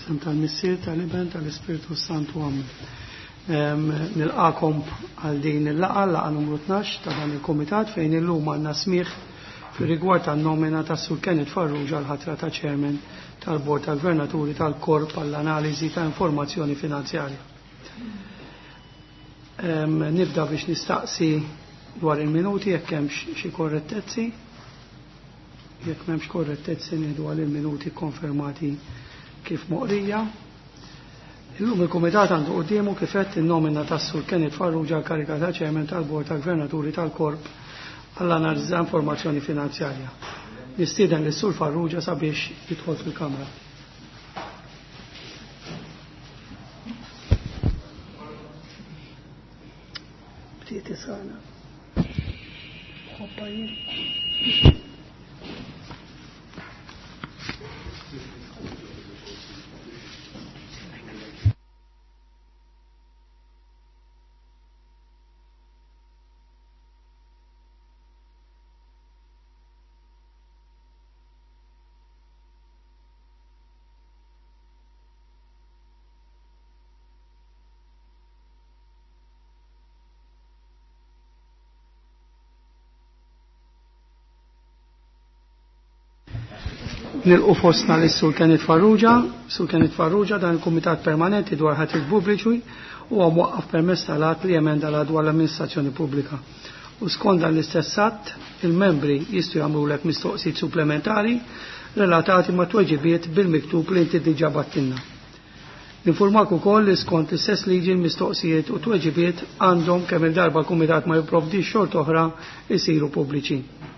Fisem tal-Missier, tal-Iben, tal-Ispiritu Santu Amen. Nilqakom għal din il-laqa numru 12 ta' dan il-Komitat fejn illum għandna smigħ fir-rigward tan-nomina ta' Sur Kenneth Farrugia l-ħatra ta' Chairman tal-Bord tal-Gvernaturi tal-Korp għall-analiżi ta' informazzjoni finanzjarja. Nibda biex nistaqsi dwar il-minuti jekk hemm xi korrettezzi. Jekk m'hemmx korrettezzi ngħidu għal il-minuti konfermati kif moqrija. Illum il-Kumitat għandu qudiemu kif qed in-nomina tas-Sur Kenneth Farrugia l-kariga ta' Chairman tal-Bord tal-Gvernaturi tal-Korp għall-analiżi ta' informazzjoni finanzjarja. Nistieden lis-Sur Farrugia sabiex jidħol fil-Kamra. Bdiet isana. Nilqu fostna l-Sur Kenneth Farrugia. Sur Kenneth Farrugia dan il-Kumitat Permanenti dwar ħatriq pubbliċi u mwaqqaf permezz tal-att li jemenda dwar l-amministrazzjoni pubblika. U skont dan l-istess att, il-membri jistgħu jagħmlulek mistoqsijiet supplementari relatati ma' tweġibiet bil-miktub li inti diġà battilna. Ninformak ukoll li skont l-istess liġi l-mistoqsijiet u tweġibiet għandhom kemm il-darba l-Kumitat ma jipprovdix xogħol oħra jsiru pubbliċi.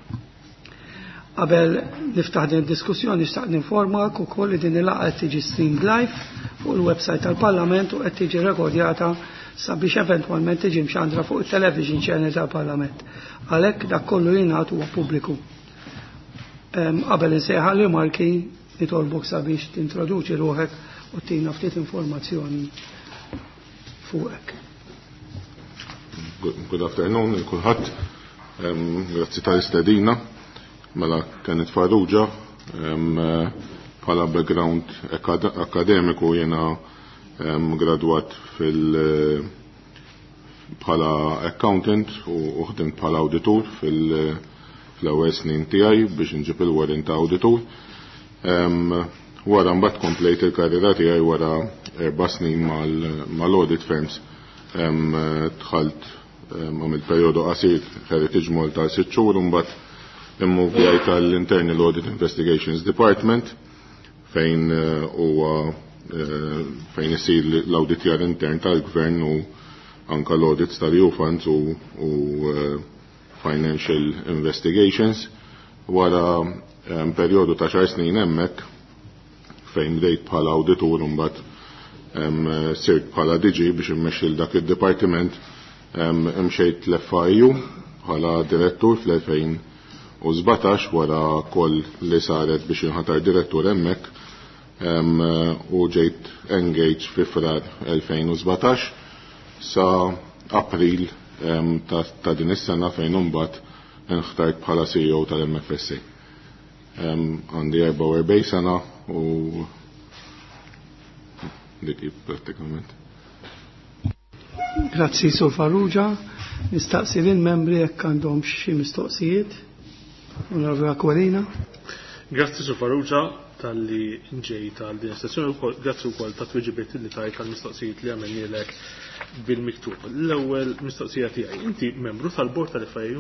Qabel niftaħ din id-diskussjoni nixtaq ninformak ukoll li din il-laqgħa qed tiġi streamed live fuq il-website tal-Parlament u qed tiġi rekordjata sabiex eventwalment tiġi mxandra fuq it-television channel tal-Parlament. Għalhekk dak kollu jingħad huwa pubbliku. Qabel insejħa li Marki nitolbok sabiex tintroduċi ruħek u tina ftit informazzjoni fuqek. Good afternoon kulħadd. Grazzi tal-istedina. Mela Kenneth Farrugia bħala background akademiku jiena gradwat bħala accountant u ħdimt bħala auditur fil-ewwel snin tiegħi biex inġib il-warrant ta' auditur. Wara mbagħad komplejt il-karriera tiegħi wara 4 snin mal-audit firms. Dħalt għamilt perjodu qasir Heritage Malta 6 xhur u mbagħad immuvjaj tal-Internal Audit Investigations Department fejn isir l-auditjar intern tal-gvern u anka l-audits tal-EU funds u financial investigations. Wara perjodu ta' 10 snin hemmhekk fejn bdejt bħala auditur u mbagħad sirt bħala DG biex immexxi dak id-dipartiment imxejt l-FIU bħala direttur fl-2017 wara koll li saret biex inħatar direttur hemmhekk u ġejt engaged fi frar 2017 sa April ta' din is-sena fejn imbagħad inħtart bħala CEO tal-MFSA. Għandi 44 sena u dik prattikament. Grazzi Sur Farrugia. Nistaqsi lill-membri jekk għandhom xi mistoqsijiet. Onorevole Aquilina. Grazzi Sur Farrugia tal-li ġej tal-din is-sessjoni u grazzi wkoll ta' tweġibiet li tajt tal-mistoqsijiet li għamilnielek bil-miktub. L-ewwel mistoqsija tiegħi, inti membru tal-Bord tal-FIU?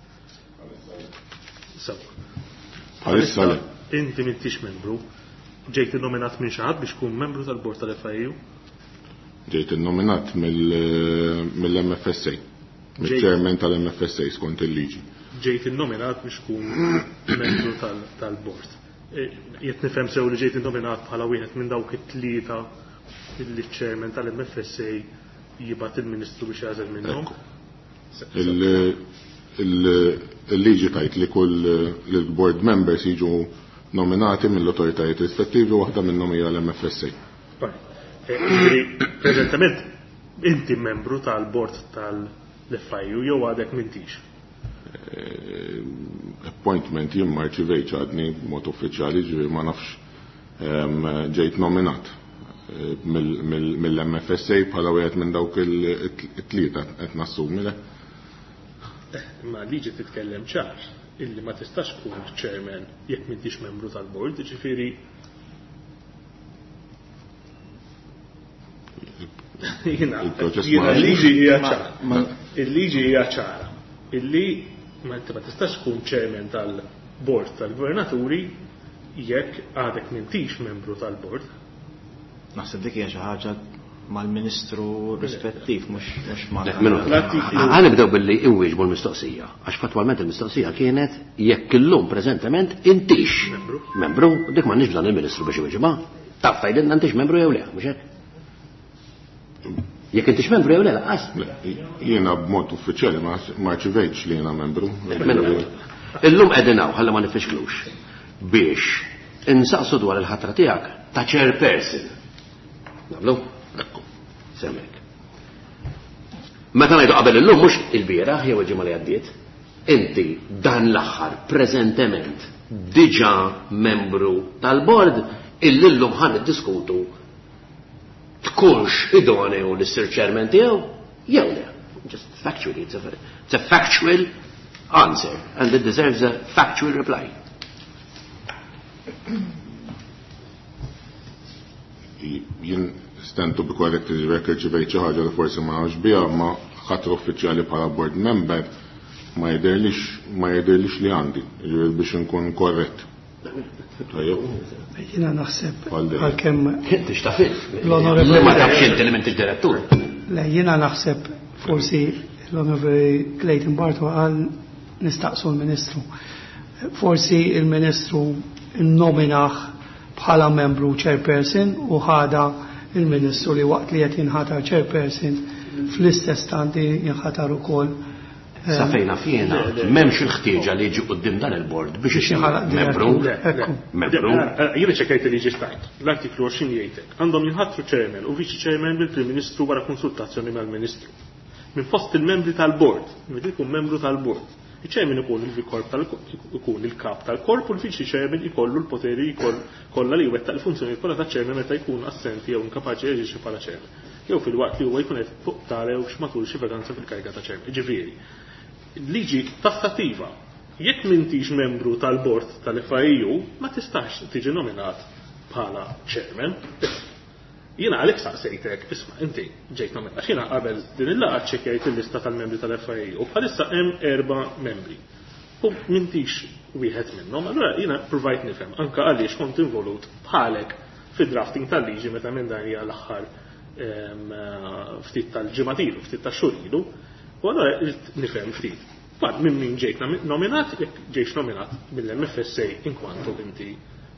Bħalissa inti m'intix membru. Ġejt innominat minn xi ħadd biex tkun membru tal-Bord tal-FIU? Ġejt innominat mill-MFSA, mill-Chairman tal-MFSA skont il-liġi. Ġejt innominat biex tkun membru tal-Bord. Jett nifhem sew li ġejt innominat bħala wieħed minn dawk it-tlieta il-Chairman tal-MFSA jibgħat il-Ministru biex jażel minnhom. Il-liġi tajt li kull l-board members jiġu nominati mill-autoritajiet rispettivi waħda minnhom hija l-MFSA. Preżentament inti membru tal-Bord tal-FIU jew għadek m'intix? Appointment jien ma rċivejx għadni mod uffiċjali ġifieri ma nafx ġejt nominat. mill-MFSA bħala wieħed minn dawk it-tlieta qed nassumi le. Ma liġi titkellem ċar illi ma tistax tkun chairman jekk m'intix membru tal-bord, ġifieri il-liġi hija ċara. Il-liġi hija ċara. Illi ma tistax tkun chairman tal-bord tal-gvernaturi jekk għadek m'intix membru tal-bord. Naħseb dik hija xi ħaġa mal-Ministru rispettiv mhux mal. Ħanibdew billi inwieġbu l-mistoqsija, għax fatwalment il-mistoqsija kienet jekk illum preżentement intix membru, dik m'għandniex bżonn il-Ministru biex iwieġibha. Taf tgħidilna intix membru jew le, mhux hekk? Jekk intix membru jew le laqas. Jiena b'mod uffiċjali ma ċivejtx li jiena membru. Illum qegħdin hawn ħalli ma nifixklux biex insaqsu dwar il-ħatra tiegħek ta' chairperson. Nagħmlu? Semmek. Meta ngħidu qabel illum mhux il-bieraħ jew il-ġimgħa li għaddiet, inti dan l-aħħar preżentement diġà membru tal-bord illi llum ħan iddiskutu tkunx idoneu lis-Sir Chairman tiegħu jew le. Just factually, it's a factual answer and it deserves a factual reply. Jien stentu bi corrected record ġivejt xi ħaġa li forsi ma nafx biha, ma ħatra uffiċjali bħala board member ma jidherlix li għandi biex inkun korrett. Jiena naħseb għalkemm l-onorevoli ma tafx inti li m'intix direttur. Le jiena naħseb forsi l-onorevoli Clayton Barto qal nistaqsu l-Ministru. Forsi il-Ministru innominaħ bħala membru chairperson u ħada il-Ministru li waqt li qed jinħatar chairperson fl-istess tanti jinħatar ukoll. Sa fejna fjena m'hemmx il-ħtieġa li jiġi quddiem dan il-bord biex isir membru. Jiena ċekkajt li jiġi stajt. L-artiklu 20 jgħidlek għandhom jinħatru chairman u viċi chairman bil-Prim Ministru wara konsultazzjoni mal-Ministru. Minn fost il-membri tal-bord, ikun membru tal-bord. Il-chairman ikun il-kap tal-korp u l-viċi chairman ikollu l-poteri kollha li jwettaq il-funzjoni kollha ta' chairman meta jkun assenti jew inkapaċi jeġixi bħala chairman. Jew fil-waqt li huwa jkun qed fuq talew x'matul xi vaganza fil-kariga ta' chairman. Ġifieri, liġi tassativa jekk m'intix membru tal-bord tal-FIU ma tistax tiġi nominat bħala chairman. Jiena għalhekk saqsejtek, isma' inti ġejt nominat. Jiena qabel din il-laqgħa ċekkjajt il-lista tal-membri tal-FIU u bħalissa hemm 4 membri. U m'intix wieħed minnhom, allura jiena provajt nifhem anke għaliex kont involut bħalek fid-drafting tal-liġi meta minn dan hija l-aħħar ftit tal-ġimgħatilu, ftit tax-xhur ilu, u allura nifhem ftit. Bad minn min ġejt nominat, jekk ġejx nominat mill-MFSA inkwantu inti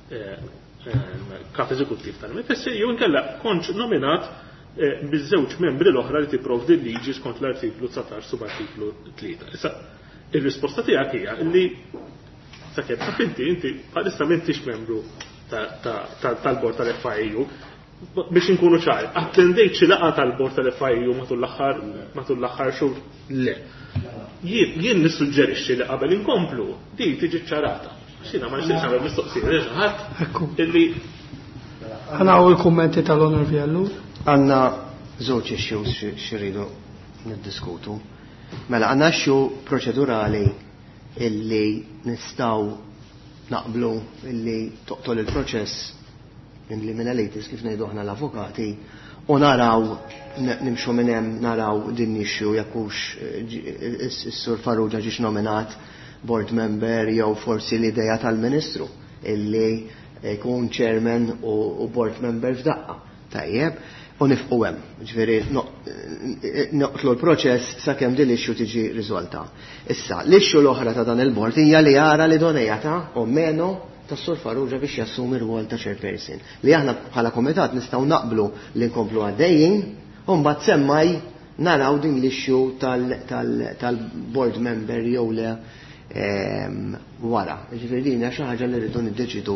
kap eżekuttiv tal-MFSA jew inkella kontx nominat biż-żewġ membri l-oħra li tipprovdi l-liġi skont l-artiklu 19 sub-artiklu 3. Issa ir-risposta tiegħek hija li sakemm taf inti bħalissa m'intix membru tal-bord tal-FIU biex inkunu ċari. Attendejt xi laqgħa tal-bord tal-FIU matul l-aħħar xhur le. Jien nissuġġerixxi li qabel inkomplu di tiġi ċarata. Xina ma nixtieqx nagħmel mistoqsija ħadd illi ħana u l-kummenti tal-Onorevoli Allur. Għandna żewġ issues xiridu niddiskutu. Mela għandna issue proċedurali illi nistgħu naqblu illi toqtol il-proċess liminalitis kif ngħidu aħna l-avukati u naraw nimxu minn hemm naraw din issue jekk hux is-Sur Farrugia ġiex nominat board member jew forsi l-idea tal-Ministru illi jkun chairman u board member f'daqqa. Tajjeb, u nifqu hemm. Ġifieri noqtlu l-proċess sakemm din l-issue tiġi riżolta. Issa, l-issue l-oħra ta' dan il-bord hija li jara li donejata u menu tas-Sur Farrugia biex jassumi r-rwol ta' chairperson. Li aħna bħala komitat nistgħu naqblu li nkomplu għaddejjin u mbagħad semmaj naraw din l-issue tal-board member jew le wara. Ġifieri din hija xi ħaġa li rridu niddeċidu.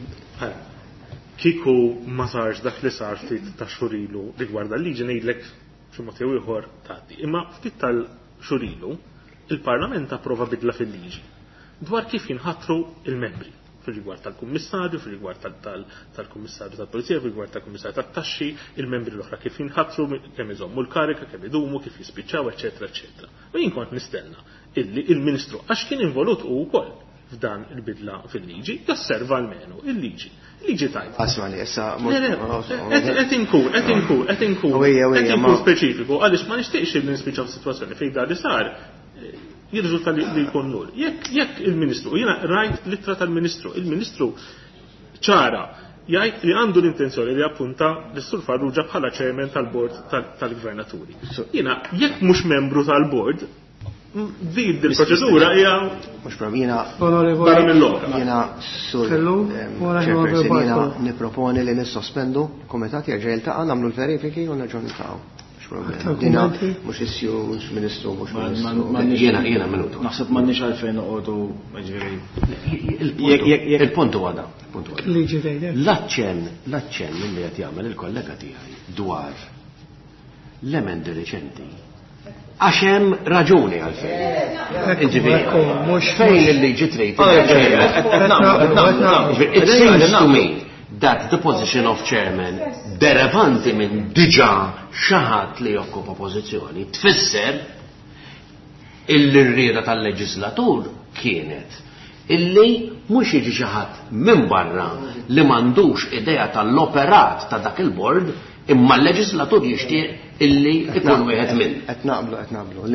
Kieku ma sarx dak li sar ftit ta' xurilu rigward l-liġi ngħidlek xi mod jew ieħor tgħaddi. Imma ftit tal-xurilu il-Parlament approva bidla fil-liġi dwar kif jinħattru il-membri fil-rigward tal-kummissarju, fil-rigward tal-kummissarju tal-Polizija, fil-rigward tal-kummissarju tat-taxxi, il-membri l-oħra kif jinħatru, kemm iżommu l-karika, kemm idumu, kif jispiċċaw, eċetera, eċetera. U jien kont nistenna illi il-Ministru għax kien involut u wkoll f'dan il-bidla fil-liġi, jasserva almenu il-liġi. Il-liġi tajt. Asmani, issa. Qed inkun speċifiku għaliex ma nixtieqx li nispiċċaw f'sitwazzjoni fejn dan li sar jirriżulta li jkun nul. Jekk il-Ministru, jiena rajt littra tal-Ministru, il-Ministru ċara jgħid li għandu l-intenzjoni li appunta l-Sur Farrugia bħala chairman tal-Bord tal-Gvernaturi. Jiena jekk mhux membru tal-Bord, dik il-proċedura hija mhux jiena barra mill-loka. Jiena sur chairperson jiena nipproponi li nissospendu kumitat jerġa' jiltaqa' nagħmlu l-verifiki u nerġgħu niltaqgħu. Dina mhux issju mhux Ministru mhux Ministru. Jiena minutu. Naħseb m'għandniex għalfejn noqogħdu il-punt huwa da. Liġi tgħidek. L-aċċenn li qed jagħmel il-kollega tiegħi dwar l-emendi reċenti. Għax hemm raġuni għalfejn. Mhux fejn il-liġi trid. It seems to me that the position of chairman derivanti minn diġà xaħat li jokkupa pożizzjoni tfisser il-rieda tal-leġislatur kienet illi mhux jiġi xi ħadd minn barra li m'għandux idea tal-operat ta' dak il-bord imma l-leġislatur jixtieq illi ikun wieħed minn. Qed naqblu.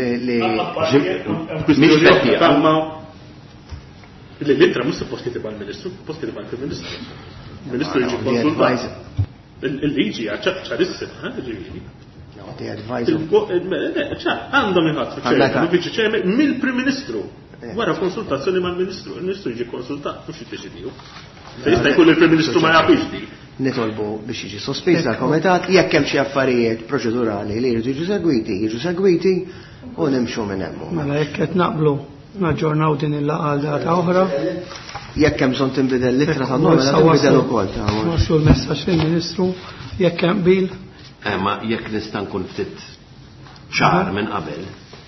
L-ittra mhux suppost kitibha l-Ministru, suppost kitibha l-Prim-Ministru. Il-Ministru jiġi konsultat. Il-liġi ċarissima, ġifieri. Għandhom iħattru ċermen mill-Prim Ministru wara konsultazzjoni mal-Ministru. Il-Ministru jiġi konsultat, mhux jiddeċidiju. Se jista' jkun il-Prim Ministru ma jafix di. Nitolbu biex jiġi sospiż dal-Komitat jekk hemm xi affarijiet proċedurali li jridu jiġu segwiti u nimxu minn hemm. Mela jekk qed naqblu naġġornaw din il-laqgħa data oħra. Jekk hemm bżonn tinbidel l-ittra tan-nomina tinbidel ukoll. Waslu l-messaġġ lill-Ministru jekk hemm bil. Ma jekk nista' nkun ftit ċar minn qabel.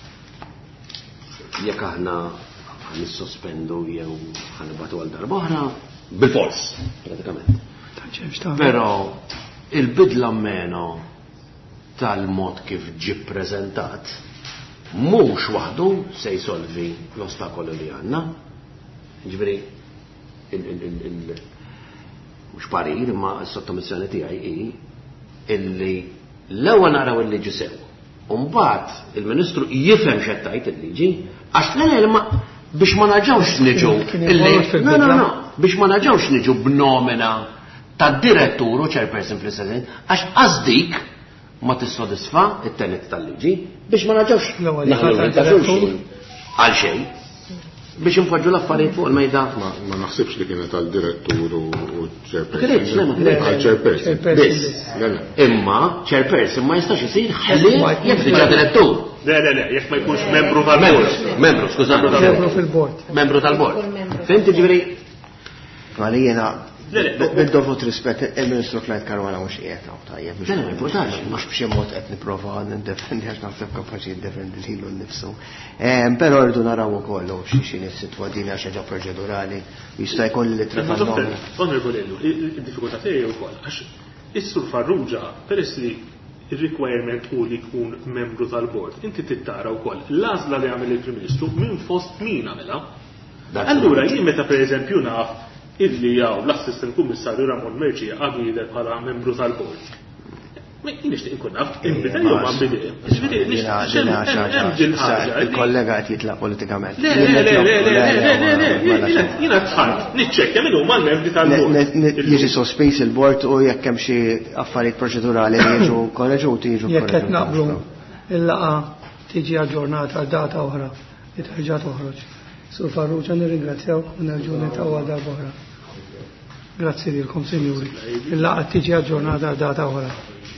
Jekk aħna nissospendu jew ħanibatu għal darba oħra bil-fors, pratikament. Però il-bidla meno tal-mod kif ġi preżentat mhux waħdu se jsolvi l-ostakolu li għandna. Ġifieri mhux parir ma s-sottomissjoni tiegħi hi illi l-ewwel naraw il-liġi sew. U mbagħad il-Ministru jifhem x'qed tgħid il-liġi għax l-elma biex ma naġawx niġu biex ma naġawx niġu b'nomina tad-direttur u chairperson president għax qasdik ma tissodisfa it-tenet tal-liġi biex ma naġawx għal xejn biex infoġġu l-affarijiet fuq il-mejda. Ma naħsibx li kienet għal-direttur u chairperson. Għal-chairperson. Imma chairperson ma jistax isir ħalli jekk diġà direttur. Le, jekk ma jkunx membru tal-bord. Membru, skużani. Membru fil-bord. Membru tal-bord. Fehmti ġifieri? Għalli jiena bid-dovut rispett il-Ministru Klajt Karwana mhux qiegħed hawn tajjeb. Ma importax. Mhux b'xi mod qed nipprova nindefendi għax naħseb kapaċi jiddefendi lilu nnifsu. Però rridu naraw ukoll xi nissitwa din għax ħaġa proċedurali jista' jkun li trefan. Onorevoli, id-diffikultà tiegħi wkoll għax is-Sur Farrugia peress li il-requirement u li jkun membru tal-bord, inti tittara wkoll l-għażla li għamel il-Prim Ministru minn fost min għamilha. Allura jien meta pereżempju naf illi jaw l-assistent kummissarju Ramon Merċi għadu jidher bħala membru tal-bord. Ma nixtieq inkun naf inbida jew ma nbidel. Il-kollega qed jitlaq politikament. Le, jiena tħadd niċċekkja min huma l-membri tal-bord. Jiġi sospiż il-bord u jekk hemm xi affarijiet proċedurali li jiġu korreġuti jiġu jekk qed naqblu il-laqgħa tiġi aġġornata data oħra li terġa' toħroġ. Sur Farrugia nirringrazzjawk u nerġgħu niltaqgħu darba oħra. Grazzi lilkom, Sinjuri. Il-laqgħa tiġi aġġornata data oħra.